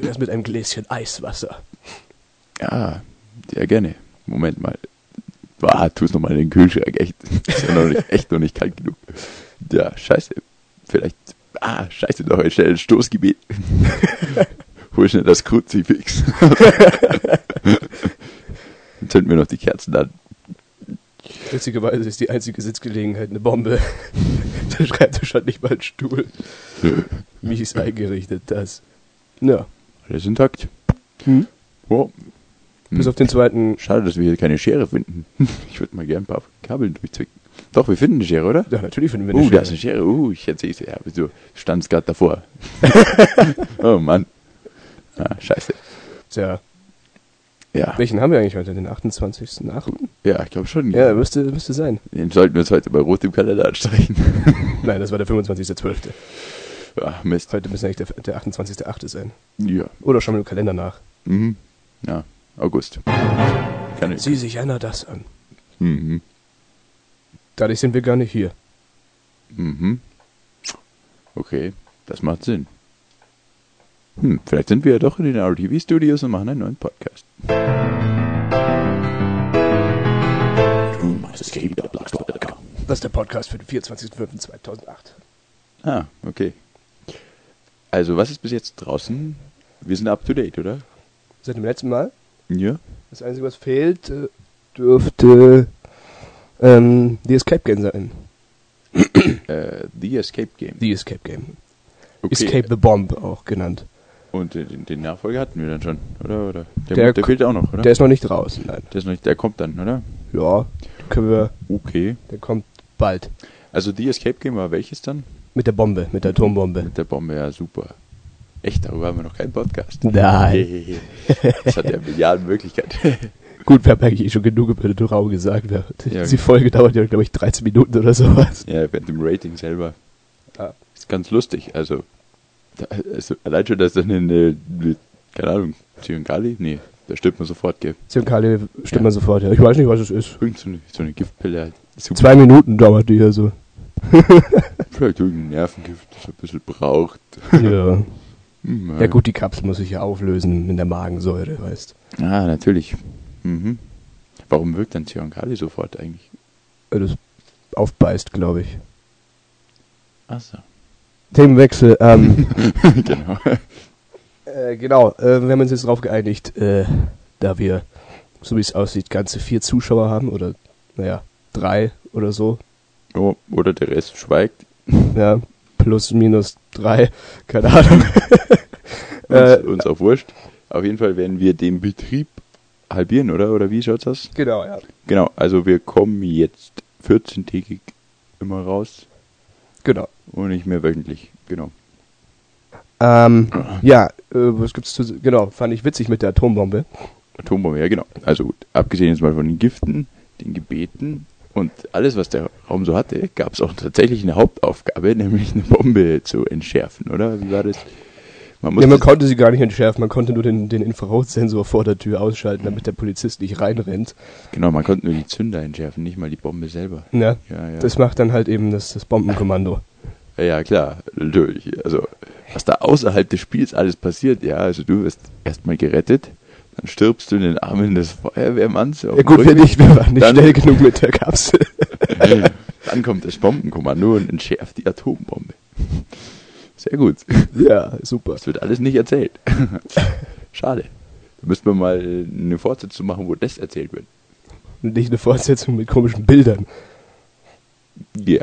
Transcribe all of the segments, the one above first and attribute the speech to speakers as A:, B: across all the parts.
A: wär's mit einem Gläschen Eiswasser?
B: Ja, sehr gerne. Moment mal. Boah, tu's nochmal in den Kühlschrank, echt. Ist ja echt noch nicht kalt genug. Ja, scheiße. Vielleicht, scheiße, noch ein schnelles Stoßgebet. Hol schnell das Kruzifix. Dann zünden wir noch die Kerzen an.
A: Witzigerweise ist die einzige Sitzgelegenheit eine Bombe. Der Schreibtisch hat nicht mal einen Stuhl. Mies eingerichtet, das. Ja.
B: Alles intakt. Oh.
A: Bis auf den zweiten.
B: Schade, dass wir hier keine Schere finden. Ich würde mal gerne ein paar Kabeln durchzwicken. Doch, wir finden eine Schere, oder?
A: Ja, natürlich finden wir eine Schere.
B: Da ist eine Schere. Ich erzähle es. Ja, wieso? Stand's gerade davor. Oh Mann. Scheiße.
A: Tja.
B: Ja.
A: Welchen haben wir eigentlich heute? Den 28.8.?
B: Ja, ich glaube schon.
A: Ja, müsste sein.
B: Den sollten wir uns heute bei Rot im Kalender anstreichen.
A: Nein, das war der 25.12.
B: Ja, Mist.
A: Heute müsste eigentlich der 28.8. sein.
B: Ja.
A: Oder schon mit dem Kalender nach.
B: Mhm. Ja, August.
A: Sieh sich einer das an.
B: Mhm.
A: Dadurch sind wir gar nicht hier.
B: Mhm. Okay, das macht Sinn. Vielleicht sind wir ja doch in den RTV-Studios und machen einen neuen Podcast.
A: Das ist der Podcast für den 24.05.2008.
B: Okay. Also, was ist bis jetzt draußen? Wir sind up to date, oder?
A: Seit dem letzten Mal?
B: Ja.
A: Das Einzige, was fehlt, dürfte The Escape Game sein.
B: The Escape Game.
A: The Escape Game.
B: Okay.
A: Escape the Bomb auch genannt.
B: Und den Nachfolger hatten wir dann schon, oder? Der fehlt auch noch, oder?
A: Der ist noch nicht draußen, nein.
B: Der kommt dann, oder?
A: Ja, können wir.
B: Okay.
A: Der kommt bald.
B: Also The Escape Game war welches dann?
A: Mit der Bombe, mit der Atombombe.
B: Mit der Bombe, ja, super. Echt, darüber haben wir noch keinen Podcast.
A: Nein.
B: Das hat ja Milliarden Möglichkeiten.
A: Gut, wir haben eigentlich schon genug über den Raum gesagt.
B: Ja.
A: Die Folge dauert ja, glaube ich, 13 Minuten oder sowas.
B: Ja, während dem Rating selber.
A: Ja.
B: Ist ganz lustig. Also allein schon, dass dann eine keine Ahnung, Zyankali? Nee, da stirbt man sofort, gell?
A: Zyankali stimmt man sofort, ja. Ich weiß nicht, was es ist.
B: Irgend so eine Giftpille halt. Super.
A: 2 Minuten dauert die hier so.
B: Vielleicht irgendein Nervengift, das ein bisschen braucht.
A: Ja. Ja gut, die Kapsel muss sich ja auflösen in der Magensäure, weißt.
B: Natürlich. Mhm. Warum wirkt dann Zyankali sofort eigentlich?
A: Das aufbeißt, glaube ich.
B: Achso.
A: Themenwechsel,
B: Genau.
A: Genau, wir haben uns jetzt darauf geeinigt, da wir, so wie es aussieht, ganze 4 Zuschauer haben, oder, 3 oder so.
B: Oh, oder der Rest schweigt.
A: Ja, plus, minus 3, keine Ahnung.
B: Uns auch wurscht. Auf jeden Fall werden wir den Betrieb halbieren, oder? Oder wie schaut's aus?
A: Genau, ja.
B: Genau, also wir kommen jetzt 14-tägig immer raus.
A: Genau.
B: Und nicht mehr wöchentlich, genau.
A: Was gibt's zu... Genau, fand ich witzig mit der Atombombe.
B: Atombombe, ja genau. Also gut, abgesehen jetzt mal von den Giften, den Gebeten und alles, was der Raum so hatte, gab es auch tatsächlich eine Hauptaufgabe, nämlich eine Bombe zu entschärfen, oder? Wie war das?
A: Man konnte sie gar nicht entschärfen, man konnte nur den Infrarotsensor vor der Tür ausschalten, damit der Polizist nicht reinrennt.
B: Genau, man konnte nur die Zünder entschärfen, nicht mal die Bombe selber.
A: Ja. Das macht dann halt eben das Bombenkommando.
B: Ja, klar, natürlich. Also, was da außerhalb des Spiels alles passiert, ja, also du wirst erstmal gerettet, dann stirbst du in den Armen des Feuerwehrmanns.
A: Ja gut, wir waren nicht schnell genug mit der Kapsel.
B: Dann kommt das Bombenkommando und entschärft die Atombombe. Sehr gut.
A: Ja, super.
B: Das wird alles nicht erzählt. Schade. Da müssten wir mal eine Fortsetzung machen, wo das erzählt wird.
A: Und nicht eine Fortsetzung mit komischen Bildern.
B: Ja.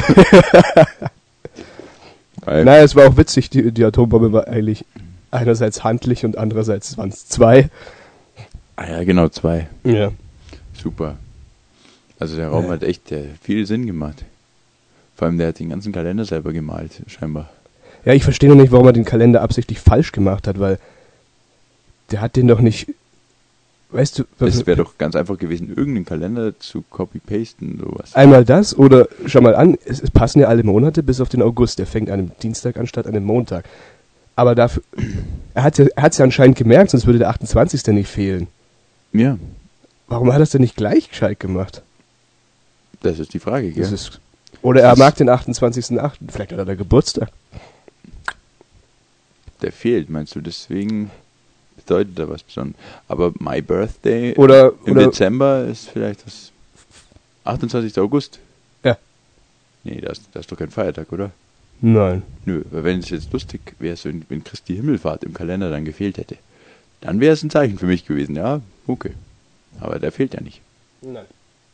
A: Naja, es war auch witzig, die Atombombe war eigentlich einerseits handlich und andererseits waren es 2.
B: Ja, genau, 2.
A: Ja.
B: Super. Also der Raum hat echt viel Sinn gemacht. Vor allem, der hat den ganzen Kalender selber gemalt, scheinbar.
A: Ja, ich verstehe noch nicht, warum er den Kalender absichtlich falsch gemacht hat, weil der hat den doch nicht... Weißt du...
B: Es wäre doch ganz einfach gewesen, irgendeinen Kalender zu copy-pasten, sowas.
A: Einmal das, oder schau mal an, es passen ja alle Monate bis auf den August. Der fängt an einem Dienstag an statt an einem Montag. Aber dafür... Er hat's ja anscheinend gemerkt, sonst würde der 28. nicht fehlen.
B: Ja.
A: Warum hat er es denn nicht gleich gescheit gemacht?
B: Das ist die Frage, gell?
A: Oder er mag den 28.8. Vielleicht hat er da Geburtstag.
B: der fehlt, meinst du? Deswegen bedeutet da was Besonderes. Aber My Birthday
A: Oder
B: im Dezember ist vielleicht was. 28. August?
A: Ja.
B: Nee, das ist doch kein Feiertag, oder?
A: Nein.
B: Nö, weil wenn es jetzt lustig wäre, so wenn Christi Himmelfahrt im Kalender dann gefehlt hätte, dann wäre es ein Zeichen für mich gewesen, ja, okay. Aber der fehlt ja nicht.
A: Nein.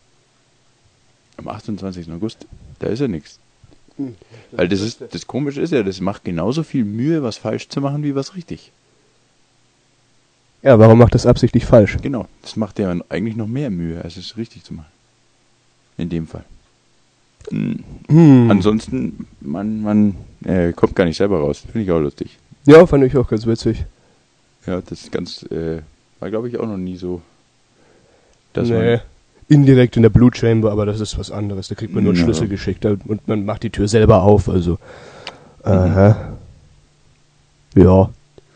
B: Am 28. August, da ist ja nichts. Weil das Komische ist ja, das macht genauso viel Mühe, was falsch zu machen, wie was richtig.
A: Ja, warum macht das absichtlich falsch?
B: Genau, das macht ja eigentlich noch mehr Mühe, als es richtig zu machen. In dem Fall. Ansonsten, man kommt gar nicht selber raus. Finde ich auch lustig.
A: Ja, fand ich auch ganz witzig.
B: Ja, das ist ganz, war glaube ich auch noch nie so. Dass
A: Nee, indirekt in der Blue Chamber, aber das ist was anderes. Da kriegt man nur einen
B: Ja.
A: Schlüssel geschickt und man macht die Tür selber auf, also. Aha. Ja.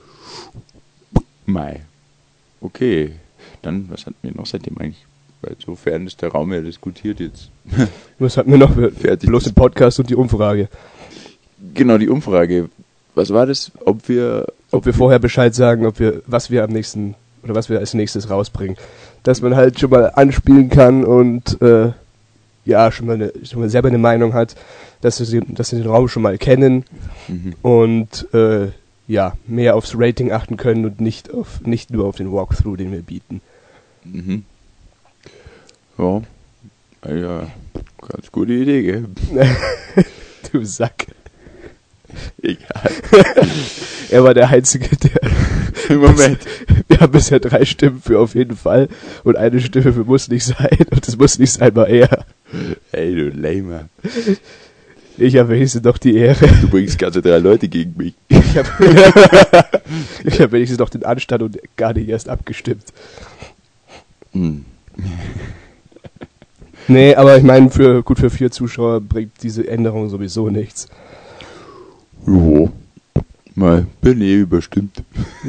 B: Mai. Okay. Dann, was hatten wir noch seitdem eigentlich? Weil sofern ist der Raum ja diskutiert jetzt.
A: Was hatten wir noch?
B: Fertig.
A: Bloß den Podcast und die Umfrage.
B: Genau, die Umfrage. Was war das? Ob wir
A: Vorher Bescheid sagen, was wir als nächstes rausbringen. Dass man halt schon mal anspielen kann und schon mal selber eine Meinung hat, dass sie den Raum schon mal kennen und mehr aufs Rating achten können und nicht nur auf den Walkthrough, den wir bieten.
B: Mhm. Ja. Ja, ganz gute Idee, gell?
A: Du Sack.
B: Egal.
A: Er war der Einzige, der...
B: Moment.
A: Wir haben bisher 3 Stimmen für auf jeden Fall und eine Stimme für muss nicht sein. Und das muss nicht sein, war er.
B: Ey, du Lamer.
A: Ich habe wenigstens noch die Ehre.
B: Du bringst ganze 3 Leute gegen mich.
A: Ich hab wenigstens noch den Anstand und gar nicht erst abgestimmt. Nee, aber ich meine, für 4 Zuschauer bringt diese Änderung sowieso nichts.
B: Jo. Mal, bin überstimmt.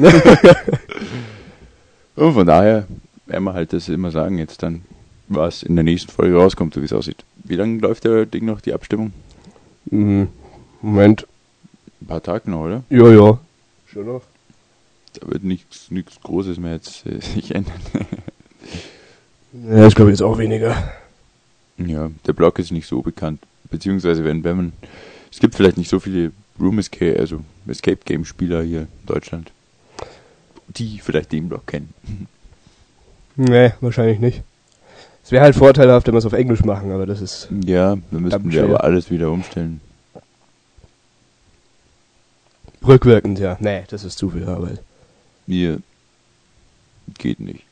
B: Und von daher werden wir halt das immer sagen jetzt dann, was in der nächsten Folge rauskommt, so wie es aussieht. Wie lange läuft der Ding noch, die Abstimmung?
A: Moment.
B: Ein paar Tage noch, oder?
A: Ja. Schon noch.
B: Da wird nichts Großes mehr jetzt sich ändern.
A: Ja, ich glaube jetzt auch weniger.
B: Ja, der Blog ist nicht so bekannt. Beziehungsweise wenn man... Es gibt vielleicht nicht so viele Escape Game Spieler hier in Deutschland, die vielleicht den Blog kennen.
A: Nee, wahrscheinlich nicht. Es wäre halt vorteilhaft, wenn wir es auf Englisch machen, aber das ist...
B: Ja, dann müssten wir aber alles wieder umstellen.
A: Rückwirkend, ja. Nee, das ist zu viel Arbeit.
B: Mir geht nicht.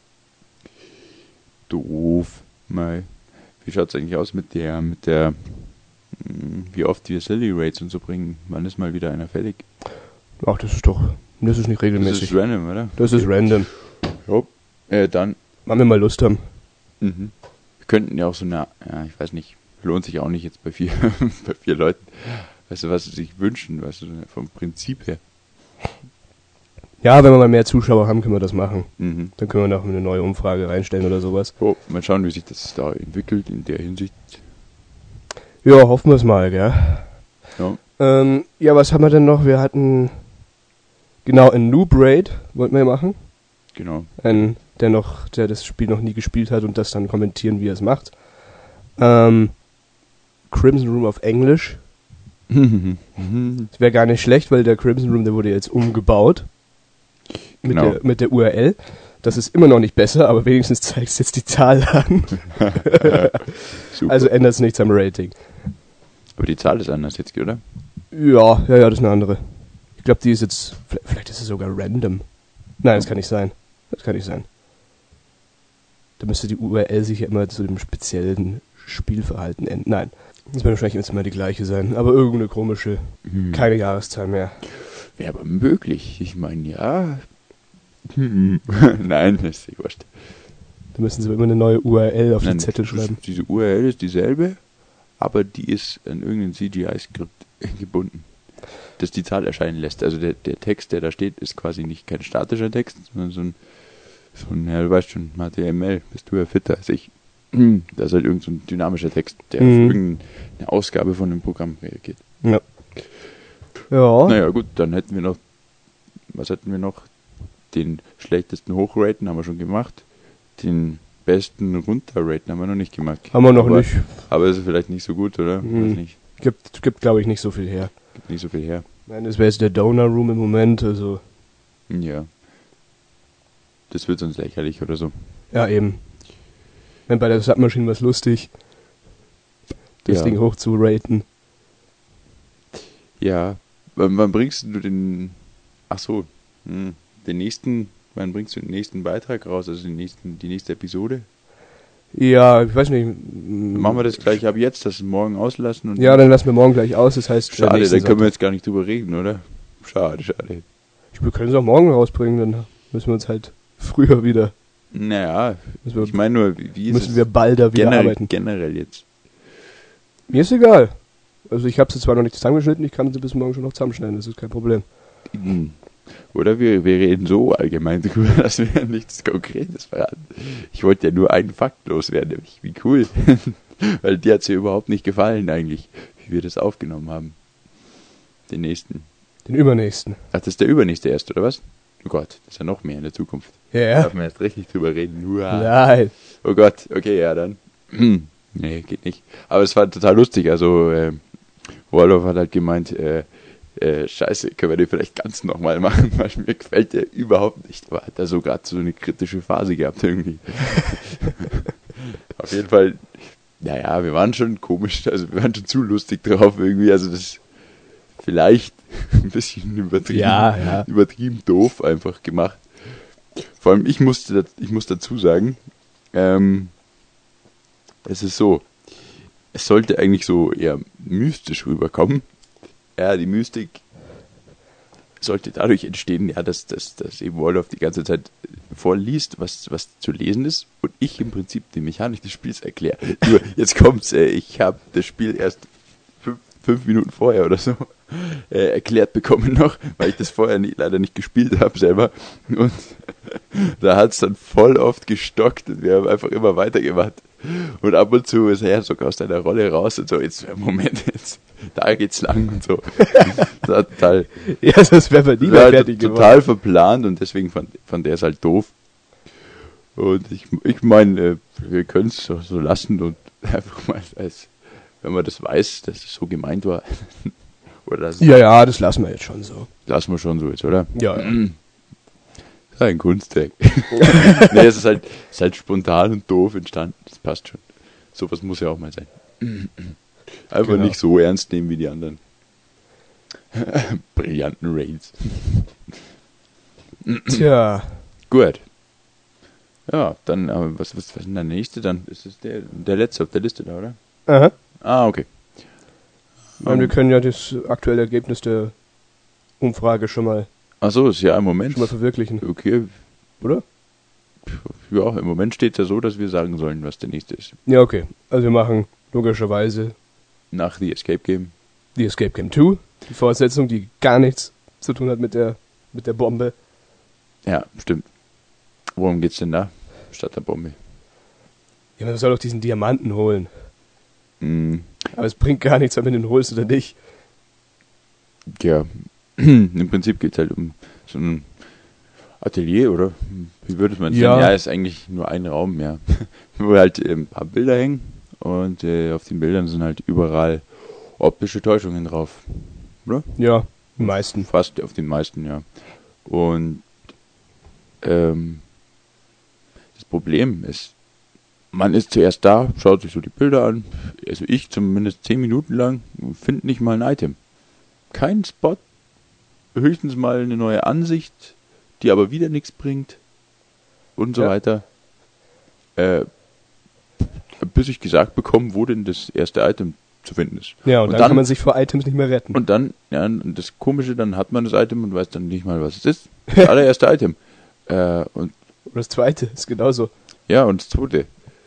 B: Doof. Mal. Wie schaut's eigentlich aus mit der wie oft wir Silly Rates und so bringen? Wann ist mal wieder einer fertig?
A: Ach, das ist nicht regelmäßig.
B: Das ist random, oder?
A: Das ist random.
B: Jo. Dann.
A: Wann wir mal Lust haben.
B: Wir könnten ja auch so eine, ja, ich weiß nicht, lohnt sich auch nicht jetzt bei 4 Leuten. Weißt du, was sie sich wünschen, weißt du, vom Prinzip her.
A: Ja, wenn wir mal mehr Zuschauer haben, können wir das machen.
B: Mhm.
A: Dann können wir noch eine neue Umfrage reinstellen oder sowas.
B: Oh, mal schauen, wie sich das da entwickelt in der Hinsicht.
A: Ja, hoffen wir es mal, gell?
B: Ja.
A: Ja, was haben wir denn noch? Wir hatten genau ein Noob Raid, wollten wir machen.
B: Genau.
A: Der das Spiel noch nie gespielt hat und das dann kommentieren, wie er es macht. Crimson Room auf Englisch. Das wäre gar nicht schlecht, weil der Crimson Room, der wurde jetzt umgebaut.
B: Genau.
A: Mit der URL. Das ist immer noch nicht besser, aber wenigstens zeigt es jetzt die Zahl an.
B: Super.
A: Also ändert es nichts am Rating.
B: Aber die Zahl ist anders jetzt, oder?
A: Ja, das ist eine andere. Ich glaube, die ist jetzt, vielleicht ist es sogar random. Nein, das kann nicht sein. Da müsste die URL sich ja immer zu dem speziellen Spielverhalten ändern. Nein, das wird wahrscheinlich jetzt immer die gleiche sein. Aber irgendeine komische, keine Jahreszahl mehr.
B: Wäre aber möglich. Ich meine, ja. Nein, das ist nicht wurscht.
A: Da müssen sie immer eine neue URL auf den Zettel schreiben.
B: Diese URL ist dieselbe, aber die ist an irgendein CGI-Skript gebunden, das die Zahl erscheinen lässt. Also der Text, der da steht, ist quasi nicht kein statischer Text, sondern so ein ja, du weißt schon, HTML, bist du ja fitter als ich. Das ist halt irgend so ein dynamischer Text, der auf irgendeine Ausgabe von einem Programm reagiert.
A: Ja. Ja.
B: Naja, gut, dann hätten wir noch was hatten wir noch? Den schlechtesten Hochraten haben wir schon gemacht. Den besten Runterraten haben wir noch nicht gemacht.
A: Haben wir noch nicht.
B: Aber ist vielleicht nicht so gut, oder? Weiß nicht.
A: Gibt glaube ich, nicht so viel her.
B: Gibt nicht so viel her.
A: Ich meine, das wäre jetzt der Donor Room im Moment, also.
B: Ja. Das wird sonst lächerlich oder so.
A: Ja, eben. Wenn bei der Submachine was lustig, das Ding hoch zu raten.
B: Ja. Wann bringst du den... Ach so. Den nächsten... Wann bringst du den nächsten Beitrag raus? Also die nächste Episode?
A: Ja, ich weiß nicht.
B: Machen wir das gleich ab jetzt, das morgen auslassen? Und
A: ja, dann lassen wir morgen gleich aus, das heißt...
B: Schade, da können wir jetzt gar nicht drüber reden, oder? Schade.
A: Wir können es auch morgen rausbringen, dann müssen wir uns halt früher wieder...
B: Naja, ich meine nur, wie ist
A: müssen wir balder wieder arbeiten.
B: Generell jetzt.
A: Mir ist egal. Also ich habe sie zwar noch nicht zusammengeschnitten, ich kann sie bis morgen schon noch zusammenschneiden, das ist kein Problem.
B: Oder wir reden so allgemein drüber, dass wir nichts Konkretes verraten. Ich wollte ja nur einen Fakt loswerden, nämlich wie cool. Weil dir hat es ja überhaupt nicht gefallen eigentlich, wie wir das aufgenommen haben. Den nächsten.
A: Den übernächsten.
B: Ach, das ist der übernächste erst, oder was? Oh Gott, das ist ja noch mehr in der Zukunft.
A: Ja.
B: Darf man erst richtig drüber reden?
A: Nein.
B: Oh Gott, okay, ja dann. Nee, geht nicht. Aber es war total lustig, also Waldorf hat halt gemeint, Scheiße, können wir den vielleicht ganz nochmal machen, weil mir gefällt der überhaupt nicht. Aber hat er so gerade so eine kritische Phase gehabt irgendwie. Auf jeden Fall, naja, wir waren schon komisch, also wir waren schon zu lustig drauf irgendwie, also das vielleicht ein bisschen übertrieben doof einfach gemacht. Vor allem, ich muss dazu sagen, es ist so, es sollte eigentlich so eher mystisch rüberkommen. Ja, die Mystik sollte dadurch entstehen, ja, dass eben Waldorf die ganze Zeit vorliest, was zu lesen ist und ich im Prinzip die Mechanik des Spiels erkläre. Nur, jetzt kommt's, ich habe das Spiel erst 5 Minuten vorher oder so erklärt bekommen noch, weil ich das vorher leider nicht gespielt habe selber. Und da hat es dann voll oft gestockt und wir haben einfach immer weitergemacht. Und ab und zu ist er sogar aus deiner Rolle raus und so, jetzt, Moment, jetzt, da geht's lang und so. Total,
A: ja, das wäre bei dir fertig geworden.
B: Total verplant und deswegen fand der es halt doof. Und ich meine, wir können es so lassen und einfach mal, wenn man das weiß, dass es so gemeint war. Oder
A: ja, das lassen wir jetzt schon so.
B: Lassen wir schon so jetzt, oder?
A: Ja.
B: Das ist ein Kunstwerk. Nee, es ist halt spontan und doof entstanden. Das passt schon. Sowas muss ja auch mal sein. Einfach nicht so ernst nehmen wie die anderen. Brillanten Raids.
A: Tja.
B: Gut. Ja, dann, was ist denn der nächste? Dann ist es der letzte auf der Liste da, oder?
A: Aha.
B: Ah, okay.
A: Und wir können ja das aktuelle Ergebnis der Umfrage schon mal
B: ist ja im Moment.
A: Schon mal verwirklichen.
B: Okay.
A: Oder?
B: Ja, im Moment steht es ja so, dass wir sagen sollen, was der nächste ist.
A: Ja, okay. Also wir machen logischerweise
B: nach The Escape Game.
A: The Escape Game 2, die Fortsetzung, die gar nichts zu tun hat mit der Bombe.
B: Ja, stimmt. Worum geht's denn da? Statt der Bombe.
A: Ja, man soll doch diesen Diamanten holen. Aber es bringt gar nichts, ob du den holst oder nicht.
B: Ja, im Prinzip geht es halt um so ein Atelier, oder? Wie würde man es nennen? Ja, ist eigentlich nur ein Raum, ja. Wo halt ein paar Bilder hängen und auf den Bildern sind halt überall optische Täuschungen drauf. Oder?
A: Ja, die meisten.
B: Fast auf den meisten, ja. Und das Problem ist, man ist zuerst da, schaut sich so die Bilder an, also ich zumindest 10 Minuten lang, finde nicht mal ein Item. Kein Spot, höchstens mal eine neue Ansicht, die aber wieder nichts bringt und so weiter. Bis ich gesagt bekomme, wo denn das erste Item zu finden ist.
A: Ja, und dann kann man sich vor Items nicht mehr retten.
B: Und dann, ja, das Komische, dann hat man das Item und weiß dann nicht mal, was es ist. Das allererste Item. Und
A: das zweite ist genauso.
B: Ja, und das zweite.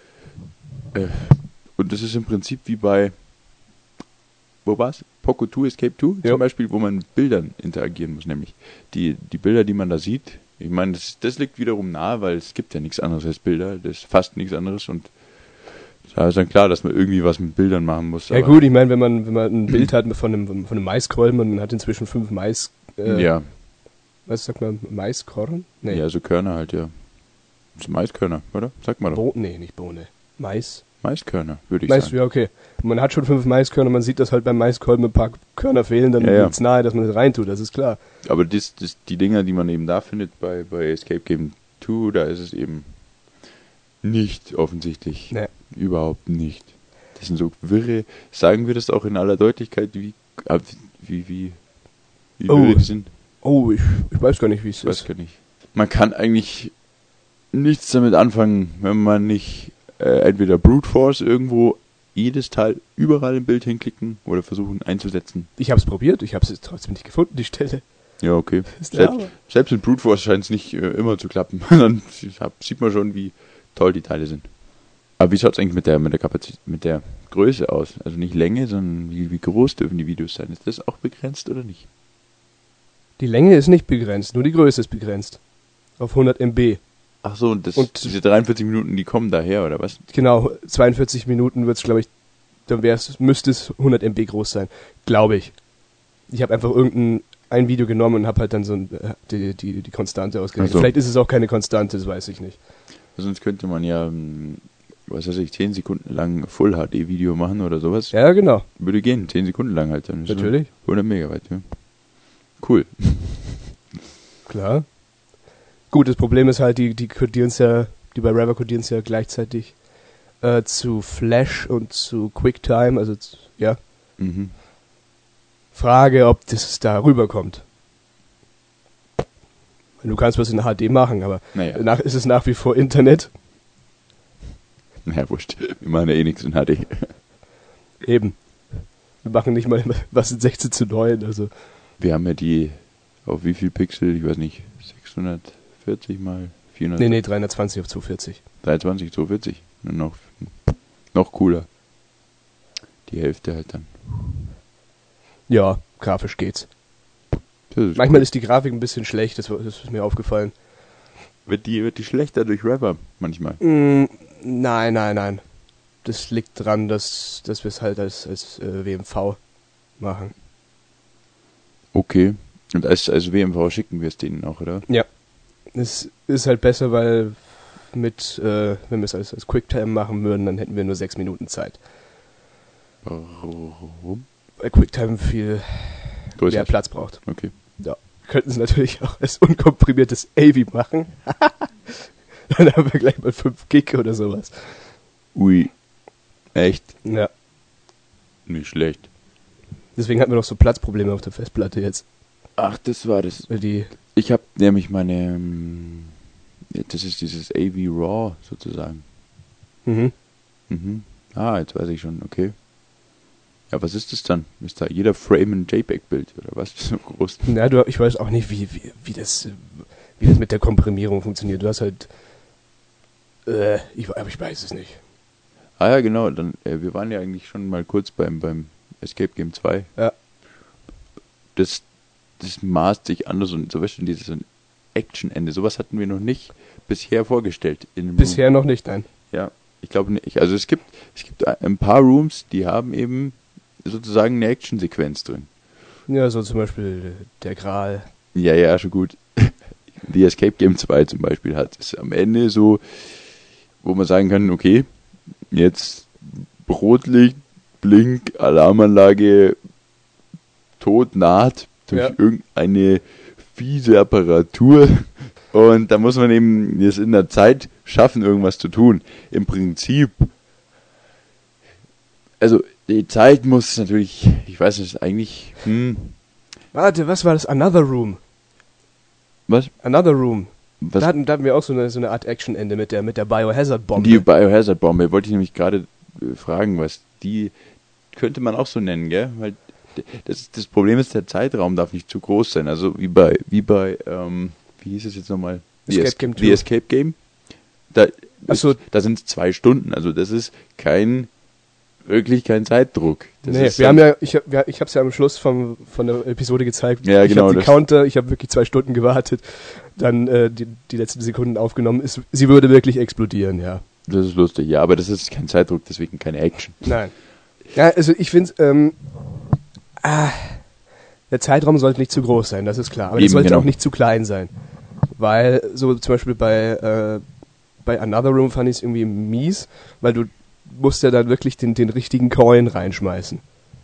B: Und das ist im Prinzip wie bei, wo war's? Poco 2, Escape 2 zum Beispiel, wo man mit Bildern interagieren muss, nämlich die Bilder, die man da sieht. Ich meine, das liegt wiederum nahe, weil es gibt ja nichts anderes als Bilder, das ist fast nichts anderes und da ist dann klar, dass man irgendwie was mit Bildern machen muss.
A: Ja gut, ich meine, wenn man ein Bild hat von einem Maiskolben und man hat inzwischen 5 Mais Was sagt man? Maiskorn? Nee.
B: Ja, so Körner halt, ja. Das sind Maiskörner, oder? Sag mal doch.
A: Nee, nicht Bohne. Mais.
B: Maiskörner, würde ich
A: Mais,
B: sagen.
A: ja, okay. Und man hat schon 5 Maiskörner, man sieht, dass halt beim Maiskolben ein paar Körner fehlen, dann
B: Ja.
A: liegt's nahe, dass man das reintut, das ist klar.
B: Aber die Dinger, die man eben da findet bei Escape Game 2, da ist es eben nicht offensichtlich.
A: Nee.
B: Überhaupt nicht. Das sind so wirre, sagen wir das auch in aller Deutlichkeit, wie wirre die sind?
A: Oh, ich weiß gar nicht, wie es
B: Ich weiß
A: ist.
B: gar nicht. Man kann eigentlich nichts damit anfangen, wenn man nicht entweder Brute Force irgendwo jedes Teil überall im Bild hinklicken oder versuchen einzusetzen.
A: Ich hab's probiert, ich hab's jetzt trotzdem nicht gefunden, die Stelle.
B: Ja, okay.
A: Ist der Hammer.
B: Selbst mit Brute Force scheint es nicht immer zu klappen. Dann sieht man schon, wie toll die Teile sind. Aber wie schaut es eigentlich mit der Kapazität, mit der Größe aus? Also nicht Länge, sondern wie groß dürfen die Videos sein? Ist das auch begrenzt oder nicht?
A: Die Länge ist nicht begrenzt, nur die Größe ist begrenzt. Auf 100 MB.
B: Ach so, und diese 43 Minuten, die kommen daher, oder was?
A: Genau, 42 Minuten wird's, glaube ich, dann müsste es 100 MB groß sein. Glaube ich. Ich habe einfach ein Video genommen und habe halt dann so die Konstante ausgerechnet.
B: Ach so.
A: Vielleicht ist es auch keine Konstante, das weiß ich nicht.
B: Sonst könnte man ja, was weiß ich, 10 Sekunden lang Full-HD-Video machen oder sowas.
A: Ja, genau.
B: Würde gehen, 10 Sekunden lang halt. Dann ist
A: Natürlich.
B: 100 Megabyte, ja. Cool.
A: Klar. Gut, das Problem ist halt, die codieren's ja, die bei Revver codieren's ja gleichzeitig zu Flash und zu QuickTime, also ja.
B: Mhm.
A: Frage, ob das da rüberkommt. Du kannst was in HD machen, aber
B: Naja.
A: ist es nach wie vor Internet.
B: Naja, wurscht. Wir machen ja eh nichts in HD.
A: Eben. Wir machen nicht mal was in 16:9, also.
B: Wir haben ja die, auf wie viel Pixel, ich weiß nicht, 640 mal 400.
A: Nee, 320 auf 240.
B: 320, 240. Noch cooler. Die Hälfte halt dann.
A: Ja, grafisch geht's.
B: Das ist
A: Manchmal
B: cool.
A: ist die Grafik ein bisschen schlecht, das ist mir aufgefallen.
B: Wird die schlechter durch Revver manchmal.
A: Nein. Das liegt dran, dass wir es halt als WMV machen.
B: Okay. Und als WMV schicken wir es denen auch, oder?
A: Ja. Es ist halt besser, weil wenn wir es als QuickTime machen würden, dann hätten wir nur 6 Minuten Zeit.
B: Warum?
A: Weil QuickTime viel
B: Größer.
A: mehr Platz braucht.
B: Okay.
A: Ja. Könnten es natürlich auch als unkomprimiertes AVI machen. Dann haben wir gleich mal 5 Gig oder sowas.
B: Ui. Echt?
A: Ja.
B: Nicht schlecht.
A: Deswegen hatten wir noch so Platzprobleme auf der Festplatte jetzt.
B: Ach, das war das.
A: Weil die.
B: Ich habe nämlich meine, das ist dieses AV RAW sozusagen.
A: Mhm.
B: Mhm. Ah, jetzt weiß ich schon, okay. Ja, was ist das dann? Ist da jeder Frame ein JPEG-Bild oder was? So groß.
A: Ja, ich weiß auch nicht, wie das mit der Komprimierung funktioniert. Du hast halt. Ich weiß es nicht.
B: Ah ja, genau. Dann, wir waren ja eigentlich schon mal kurz beim Escape Game 2.
A: Ja.
B: Das maßt sich anders und so weißt du, dieses Action-Ende. Sowas hatten wir noch nicht bisher vorgestellt.
A: Bisher noch nicht, nein.
B: Ja, ich glaube nicht. Also es gibt ein paar Rooms, die haben eben sozusagen eine Action-Sequenz drin.
A: Ja, so zum Beispiel der Gral.
B: Ja, schon gut. Die Escape Game 2 zum Beispiel hat es am Ende so, wo man sagen kann, okay, jetzt Rotlicht, Blink, Alarmanlage, Tod naht durch irgendeine fiese Apparatur. Und da muss man eben jetzt in der Zeit schaffen, irgendwas zu tun. Im Prinzip, also die Zeit muss natürlich, ich weiß nicht, eigentlich,
A: Warte, was war das? Another Room.
B: was?
A: Another Room.
B: Was?
A: Da hatten wir auch so eine Art Action-Ende mit der Biohazard-Bombe.
B: Die Biohazard-Bombe, wollte ich nämlich gerade fragen, was die könnte man auch so nennen, gell? Weil das Problem ist, der Zeitraum darf nicht zu groß sein. Also wie bei wie hieß es jetzt nochmal?
A: Escape Game 2.
B: The Escape Game. Da
A: Achso.
B: Da sind es 2 Stunden. Also das ist wirklich kein Zeitdruck. Das
A: Nee,
B: ist
A: wir haben ja, ich hab's ja am Schluss von der Episode gezeigt.
B: Ja, genau,
A: Ich habe wirklich 2 Stunden gewartet, dann die letzten Sekunden aufgenommen. Sie würde wirklich explodieren, ja.
B: Das ist lustig, ja, aber das ist kein Zeitdruck, deswegen keine Action.
A: Nein. Ja, also ich finde Der Zeitraum sollte nicht zu groß sein, das ist klar. Aber
B: Eben,
A: der sollte
B: genau.
A: auch nicht zu klein sein. Weil, so zum Beispiel bei Another Room fand ich es irgendwie mies, weil du musst ja dann wirklich den richtigen Coin reinschmeißen.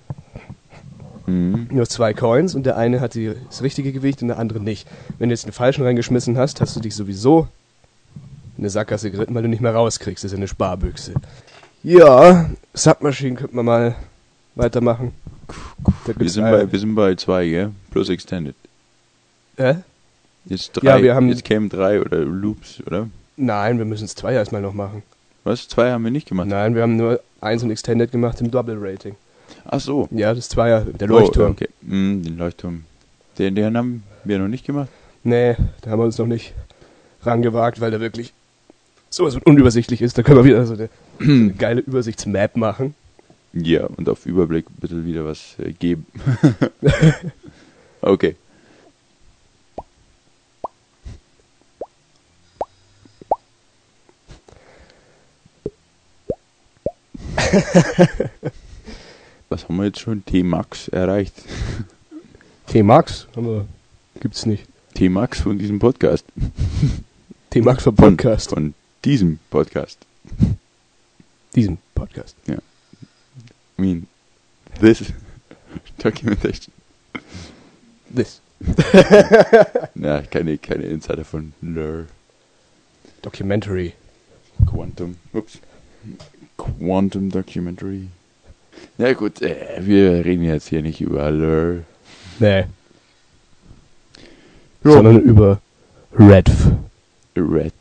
B: Mhm.
A: Nur 2 Coins und der eine hat das richtige Gewicht und der andere nicht. Wenn du jetzt den falschen reingeschmissen hast, hast du dich sowieso in eine Sackgasse geritten, weil du nicht mehr rauskriegst. Das ist ja eine Sparbüchse. Ja, Submachine könnte man mal weitermachen. Da
B: Wir
A: gibt's
B: sind bei 2, gell? Plus Extended. Jetzt 3.
A: Ja, wir haben-
B: Jetzt kämen 3 oder Loops, oder?
A: Nein, wir müssen es 2 erstmal noch machen.
B: Was? 2 haben wir nicht gemacht?
A: Nein, wir haben nur 1 und Extended gemacht im Double Rating.
B: Ach so.
A: Ja, das 2er, der Leuchtturm.
B: Oh, okay. Den Leuchtturm. Den haben wir noch nicht gemacht?
A: Nee, da haben wir uns noch nicht rangewagt, weil der wirklich sowas von unübersichtlich ist. Da können wir wieder so eine geile Übersichtsmap machen.
B: Ja, und auf Überblick ein bisschen wieder was geben. Okay. Was haben wir jetzt schon? T-Max erreicht.
A: T-Max gibt's nicht.
B: T-Max von diesem Podcast.
A: T-Max vom Podcast.
B: Von diesem Podcast.
A: Diesem Podcast.
B: I mean, this documentation.
A: This.
B: Na, keine Insider von Lur.
A: Documentary.
B: Quantum Documentary. Na gut, wir reden jetzt hier nicht über Lur.
A: Nee.
B: Ja.
A: Sondern über Redf.
B: Red.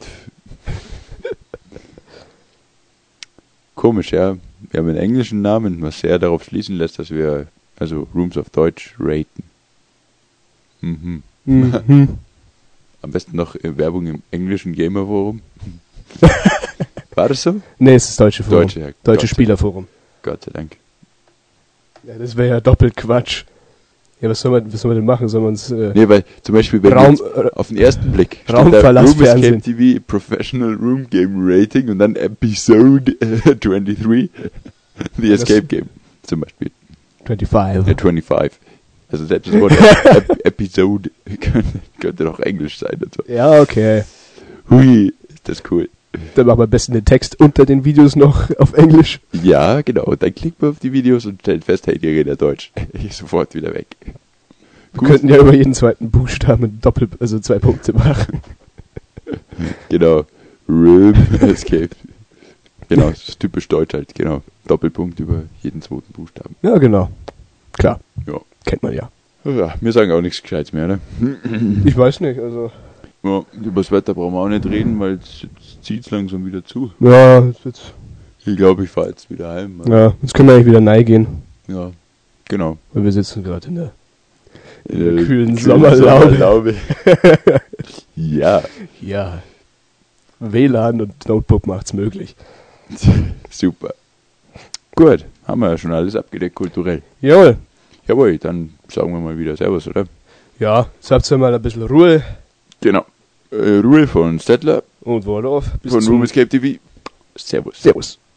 B: Komisch, ja. Wir haben einen englischen Namen, was sehr darauf schließen lässt, dass wir Rooms auf Deutsch raten. Mhm.
A: Mhm.
B: Am besten noch Werbung im englischen Gamer-Forum. War das so?
A: Nee, es ist das deutsche Forum.
B: Deutsche, ja.
A: Deutsche
B: Gott,
A: Spielerforum.
B: Gott sei Dank.
A: Ja, das wäre ja doppelt Quatsch. Ja, was soll man denn machen? Sollen wir uns
B: Nee, weil zum Beispiel, wenn
A: Raum-
B: wir jetzt auf den ersten Blick
A: Raumverlass
B: Room Escape
A: Fernsehen.
B: TV Professional Room Game Rating und dann Episode 23 The
A: Das-
B: Escape Game zum Beispiel.
A: 25.
B: 25. Also selbst das Wort Episode könnte doch Englisch sein. Und so.
A: Ja, okay.
B: Hui, ist das cool.
A: Dann machen wir am besten den Text unter den Videos noch auf Englisch.
B: Ja, genau. Und dann klickt man auf die Videos und stellt fest, hey, die reden ja Deutsch. Ich sofort wieder weg.
A: Wir könnten ja über jeden zweiten Buchstaben 2 Punkte machen.
B: Genau. Room Escape. Genau, das ist typisch deutsch halt. Genau. Doppelpunkt über jeden zweiten Buchstaben.
A: Ja, genau. Klar.
B: Ja.
A: Kennt man ja.
B: Ja, wir sagen auch nichts Gescheites mehr, ne?
A: Ich weiß nicht, also.
B: Ja, über das Wetter brauchen wir auch nicht reden, weil jetzt zieht's langsam wieder zu.
A: Ja, jetzt,
B: Ich glaube, ich fahre jetzt wieder heim.
A: ja, jetzt können wir eigentlich wieder nahe gehen.
B: Ja, genau.
A: Weil wir sitzen gerade in der
B: In
A: der kühlen Sommerlaube.
B: Sommerlaube. Ja,
A: Ja. WLAN und Notebook macht's möglich.
B: super. Gut, haben wir ja schon alles abgedeckt kulturell.
A: Jawohl.
B: Jawohl, dann sagen wir mal wieder Servus, oder?
A: Ja, jetzt habt ihr mal ein bisschen Ruhe
B: Genau. Ruhe von Stettler,
A: und Waldorf. Bis
B: von
A: zum
B: Room Escape TV. Servus.
A: Servus.